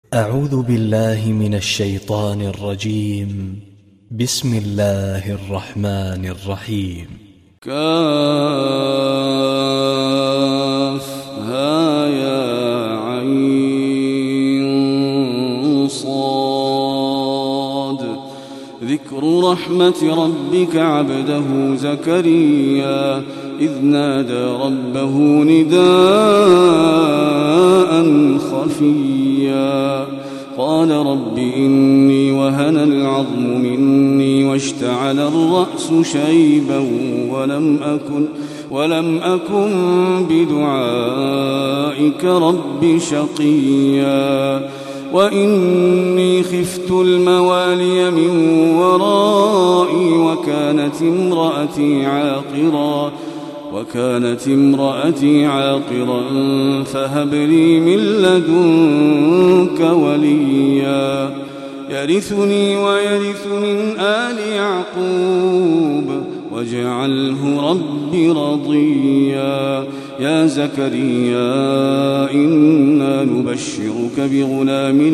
أعوذ بالله من الشيطان الرجيم. بسم الله الرحمن الرحيم. كافها يا عين صاد. ذكر رحمة ربك عبده زكريا إذ نادى ربه نداء خفيا قال رب إني وهن العظم مني واشتعل الرأس شيبا ولم أكن بدعائك رب شقيا وإني خفت الموالي من ورائي وكانت امرأتي عاقرا فهب لي من لدنك وليا يرثني ويرث من آل يعقوب واجعله رب رضيا. يا زكريا إنا نبشرك بغلام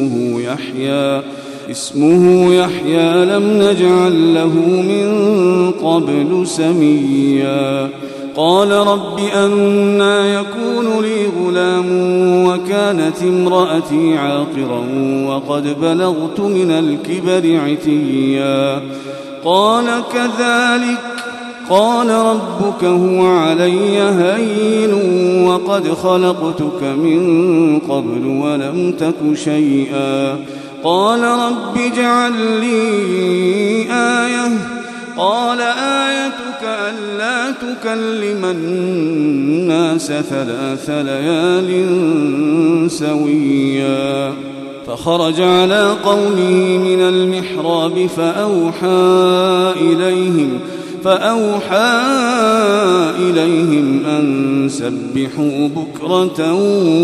اسمه يحيى لم نجعل له من قبل سميا. قال رب أنى يكون لي غلام وكانت امرأتي عاقرا وقد بلغت من الكبر عتيا. قال كذلك قال ربك هو علي هين وقد خلقتك من قبل ولم تك شيئا. قال رب اجعل لي آية. قال آيتك ألا تكلم الناس 3 ليال سويا. فخرج على قومه من المحراب فأوحى إليهم أن سبحوا بكرة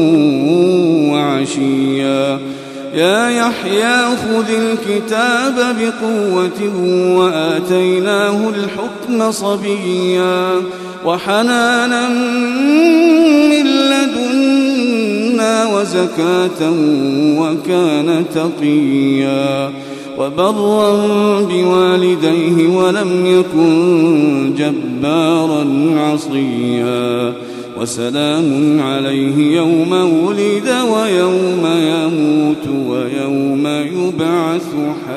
وعشيا. يا يحيى خذ الكتاب بقوة وآتيناه الحكم صبيا وحنانا من لدنا وزكاة وكان تقيا وبرا بوالديه ولم يكن جبارا عصيا. وسلام عليه يوم ولد ويوم يموت ويوم يبعث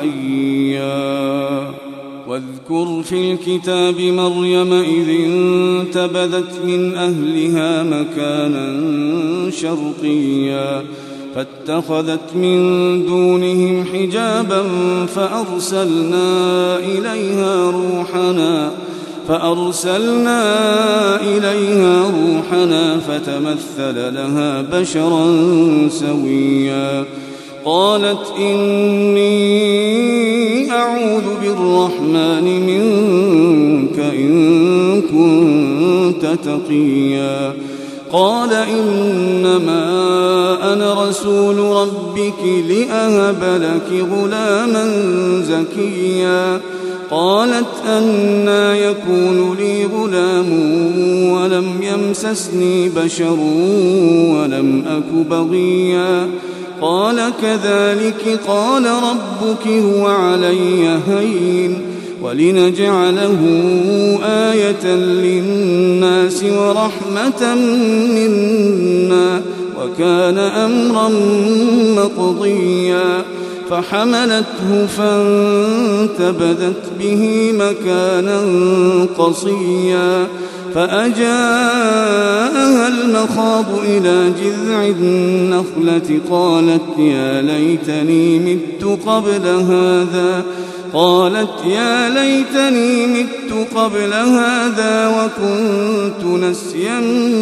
حيا. واذكر في الكتاب مريم إذ انتبذت من أهلها مكانا شرقيا فاتخذت من دونهم حجابا فأرسلنا إليها روحنا فتمثل لها بشرا سويا. قالت إني أعوذ بالرحمن منك إن كنت تقيا. قال إنما أنا رسول ربك لأهب لك غلاما زكيا. قالت أنى يكون لي غلام ولم يمسسني بشر ولم أك بغيا. قال كذلك قال ربك هو علي هين ولنجعله آية للناس ورحمة منا وكان أمرا مقضيا. فحملته فانتبذت به مكانا قصيا فأجاءها المخاض إلى جذع النخلة قالت يا ليتني مت قبل هذا وكنت نسيا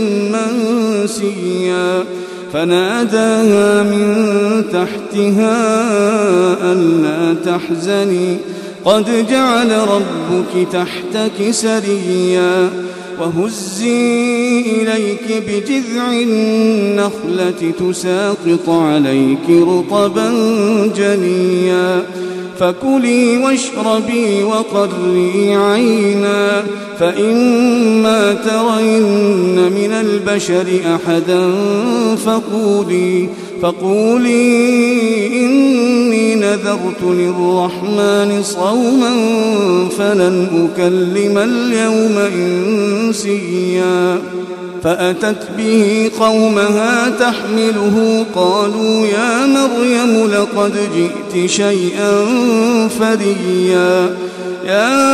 منسيا. فناداها من تحتها ألا تحزني قد جعل ربك تحتك سريا. وهزي إليك بجذع النخلة تساقط عليك رطبا جنيا. فكلي واشربي وقري عينا فإما ترين من البشر أحدا فقولي إني نذرت للرحمن صوما فلن أكلم اليوم إنسيا فأتت به قومها تحمله قالوا يا مريم لقد جئت شيئا فريا يا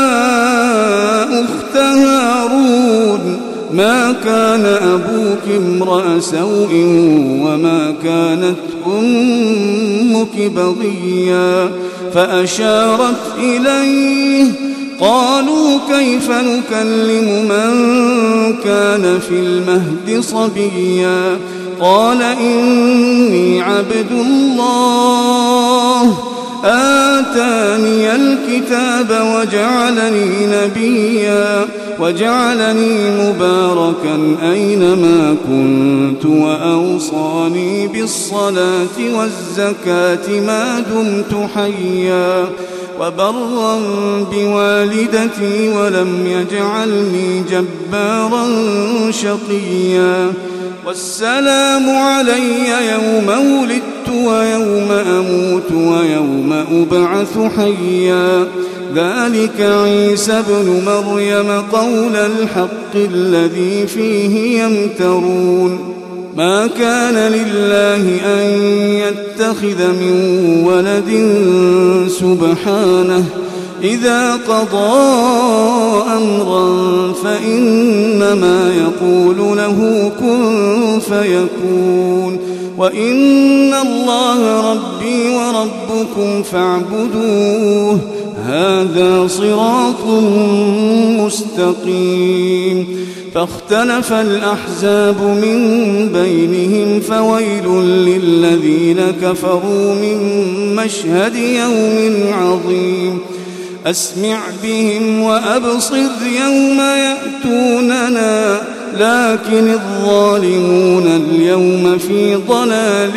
أخت هارون ما كان أبوك امرأ سوء وما كانت أمك بغيا فأشارت إليه قالوا كيف نكلم من كان في المهد صبيا قال إني عبد الله آتاني الكتاب وجعلني نبيا وجعلني مباركا أينما كنت وأوصاني بالصلاة والزكاة ما دمت حيا وبرا بوالدتي ولم يجعلني جبارا شقيا والسلام علي يوم ولدت ويوم أموت ويوم أبعث حيا ذلك عيسى ابن مريم قول الحق الذي فيه يمترون ما كان لله أن يتخذ من ولد سبحانه إذا قضى أمرا فإنما يقول له كن فيكون وإن الله ربي وربكم فاعبدوه هذا صراط مستقيم فاختلف الأحزاب من بينهم فويل للذين كفروا من مشهد يوم عظيم أسمع بهم وأبصر يوم يأتوننا لكن الظالمون اليوم في ضلال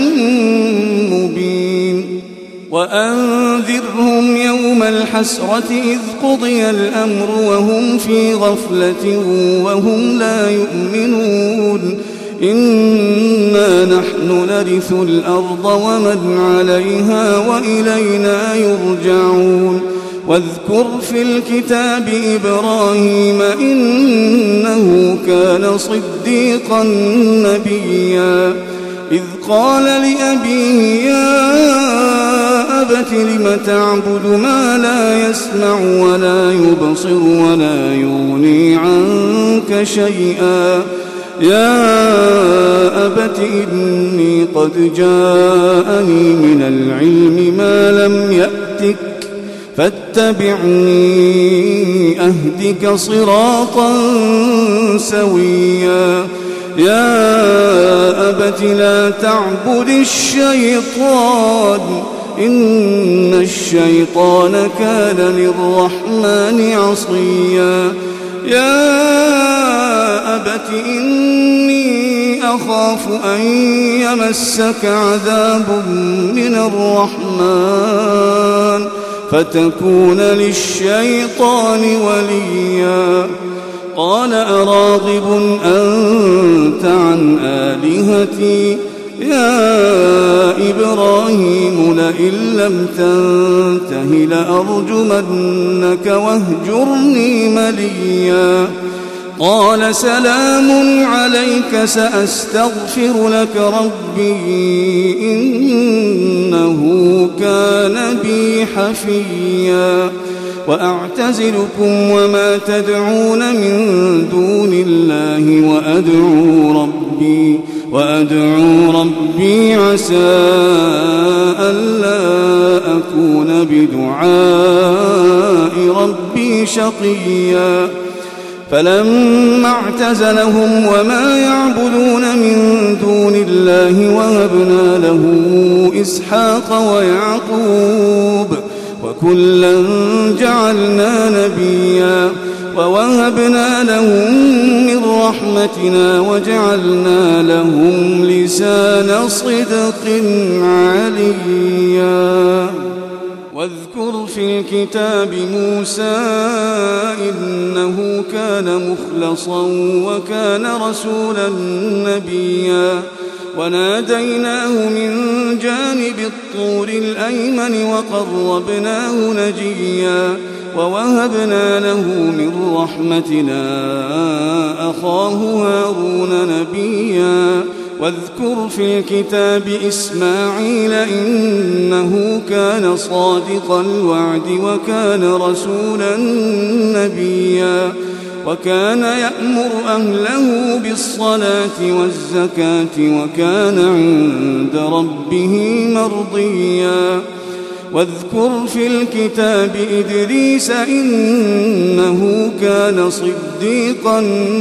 مبين وأنذرهم يوم الحسرة إذ قضي الأمر وهم في غفلة وهم لا يؤمنون إنا نحن نرث الأرض ومن عليها وإلينا يرجعون واذكر في الكتاب إبراهيم إنه كان صديقا نبيا إذ قال لأبيه يا أبت لم تعبد ما لا يسمع ولا يبصر ولا يغني عنك شيئا يا أبت إني قد جاءني من العلم ما لم يأتك فاتبعني أهدك صراطا سويا يا أبت لا تعبد الشيطان إن الشيطان كان للرحمن عصيا يا أبت إني أخاف أن يمسك عذاب من الرحمن فتكون للشيطان وليا قال أراغب أنت عن آلهتي يا إبراهيم لئن لم تنته لأرجمنك واهجرني مليا قال سلام عليك سأستغفر لك ربي إنه كان بي حفيا وأعتزلكم وما تدعون من دون الله وأدعو ربي عسى ألا أكون بدعاء ربي شقيا فلما اعتزلهم وما يعبدون من دون الله وهبنا له إسحاق ويعقوب وكلا جعلنا نبيا ووهبنا لهم من رحمتنا وجعلنا لهم لسان صدق عليا واذكر في الكتاب موسى إنه كان مخلصا وكان رسولا نبيا وناديناه من جانب الطور الأيمن وقربناه نجيا ووهبنا له من رحمتنا أخاه هارون نبيا واذكر في الكتاب إسماعيل إنه كان صادق الوعد وكان رسولا نبيا وكان يأمر أهله بالصلاة والزكاة وكان عند ربه مرضيا واذكر في الكتاب إدريس إنه كان صديقا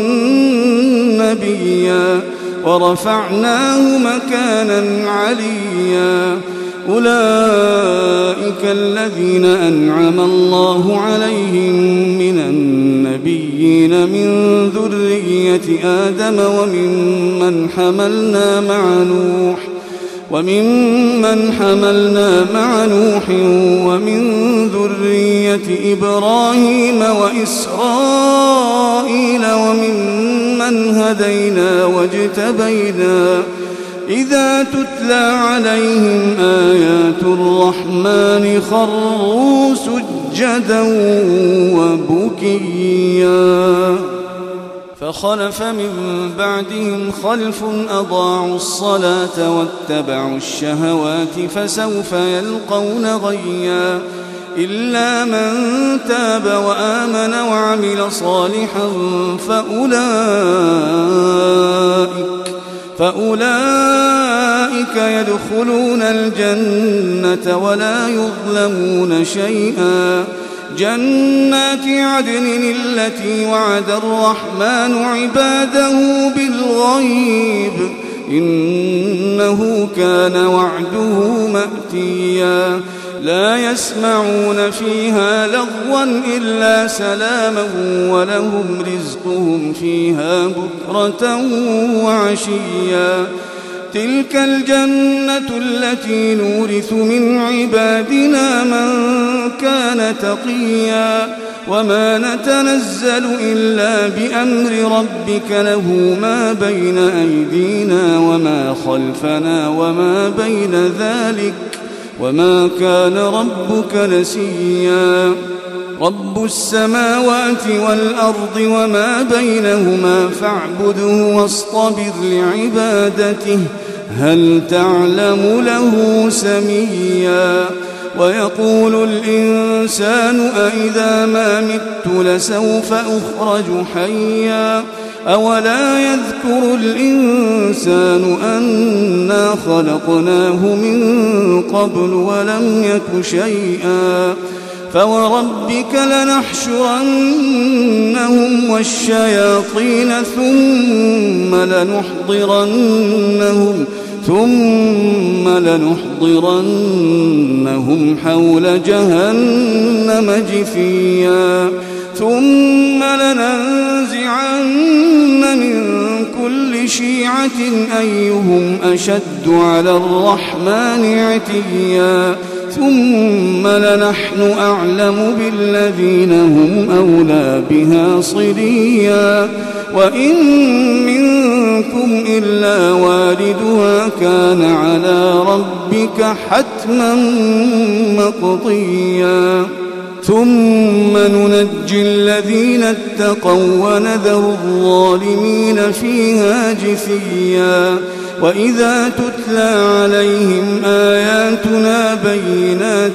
نبيا ورفعناه مكانا عليا أولئك الذين أنعم الله عليهم من النبيين من ذرية آدم وممن حملنا مع نوح ومن ذرية إبراهيم وإسرائيل وممن هدينا واجتبينا إذا تتلى عليهم آيات الرحمن خروا سجدا وبكيا فخلف من بعدهم خلف أضاعوا الصلاة واتبعوا الشهوات فسوف يلقون غيا إلا من تاب وآمن وعمل صالحا فأولئك يدخلون الجنة ولا يظلمون شيئا جنات عدن التي وعد الرحمن عباده بالغيب إنه كان وعده مأتيا لا يسمعون فيها لغوا إلا سلاما ولهم رزقهم فيها بكرة وعشيا تلك الجنة التي نورث من عبادنا من كان تقيا وما نتنزل إلا بأمر ربك له ما بين أيدينا وما خلفنا وما بين ذلك وما كان ربك نسيا رب السماوات والأرض وما بينهما فاعبده واصطبر لعبادته هل تعلم له سميا ويقول الإنسان أإذا ما مت لسوف أخرج حيا أولا يذكر الإنسان أنا خلقناه من قبل ولم يك شيئا فوربك لنحشرنهم والشياطين ثم لنحضرنهم حول جهنم جثيا ثم لننزعن من كل شيعة أيهم أشد على الرحمن عتيا ثم لنحن أعلم بالذين هم أولى بها صليا وإن منكم إلا واردها كان على ربك حتما مقضيا ثم ننجي الذين اتقوا ونذر الظالمين فيها جثيا وإذا تتلى عليهم آياتنا بينات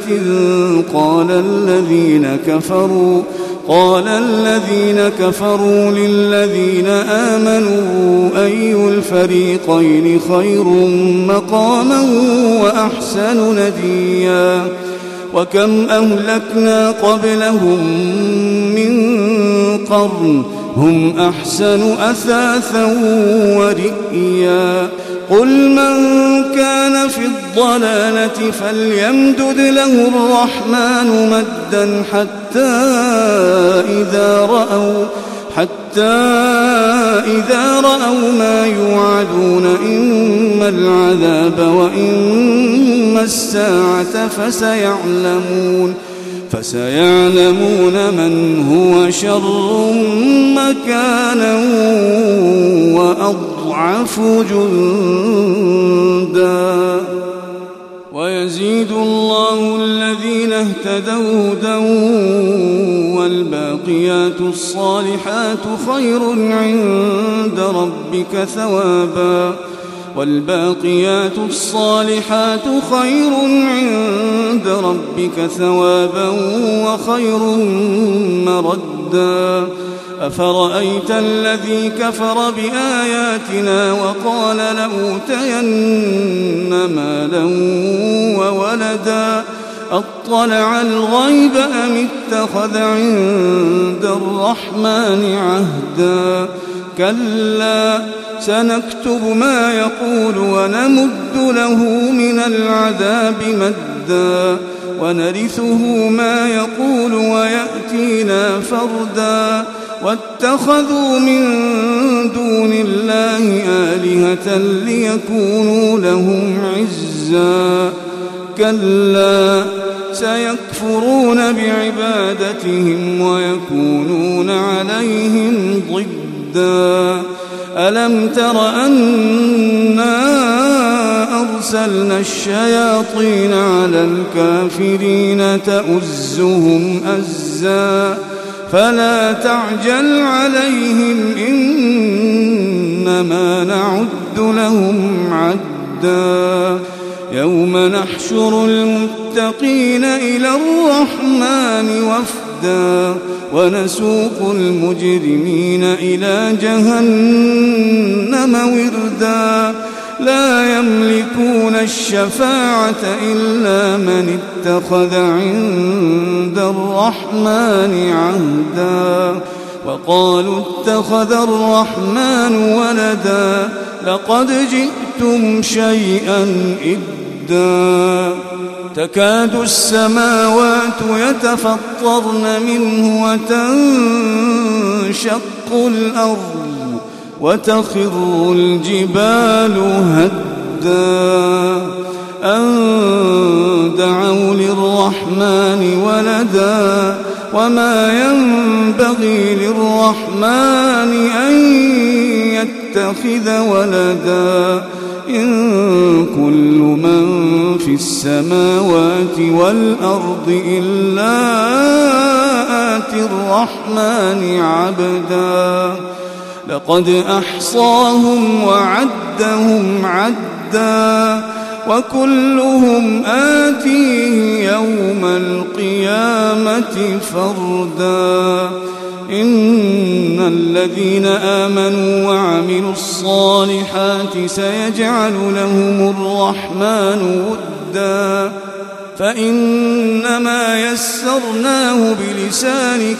قال الذين كفروا للذين آمنوا أي الفريقين خير مقاما وأحسن نديا وكم أهلكنا قبلهم من قرن هم أحسن أثاثا ورئيا قل من كان في الضلالة فليمدد له الرحمن مدا حتى إذا رأوا ما يوعدون إما العذاب وإما الساعة فسيعلمون من هو شر مكانا وأضعف أضعف جندا ويزيد الله الذين اهتدوا هدى والباقيات الصالحات خير عند ربك ثوابا وخير مردا أفرأيت الذي كفر بآياتنا وقال لأوتين مالا وولدا أطلع الغيب أم اتخذ عند الرحمن عهدا كلا سنكتب ما يقول ونمد له من العذاب مدا ونرثه ما يقول ويأتينا فردا واتخذوا من دون الله آلهة ليكونوا لهم عزا كلا سيكفرون بعبادتهم ويكونون عليهم ضدا ألم تر أنا أرسلنا الشياطين على الكافرين تؤزهم أزا فلا تعجل عليهم إنما نعد لهم عدا يوم نحشر المتقين إلى الرحمن وفدا ونسوق المجرمين إلى جهنم وردا لا يملكون الشفاعة إلا من اتخذ عند الرحمن عهدا وقالوا اتخذ الرحمن ولدا لقد جئتم شيئا إدا تكاد السماوات يتفطرن منه وتنشق الأرض وتخر الجبال هدا أن دعوا للرحمن ولدا وما ينبغي للرحمن أن يتخذ ولدا إن كل من في السماوات والأرض إلا آتي الرحمن عبدا لقد أحصاهم وعدهم عدا وكلهم آتيه يوم القيامة فردا إن الذين آمنوا وعملوا الصالحات سيجعل لهم الرحمن ودا فإنما يسرناه بلسانك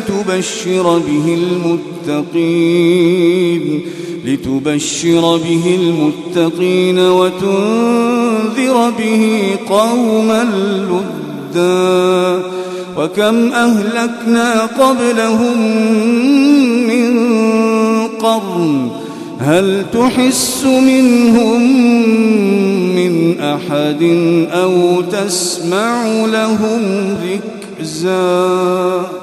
لتبشر به المتقين وتنذر به قوما لدا وكم أهلكنا قبلهم من قرن هل تحس منهم من أحد أو تسمع لهم ركزا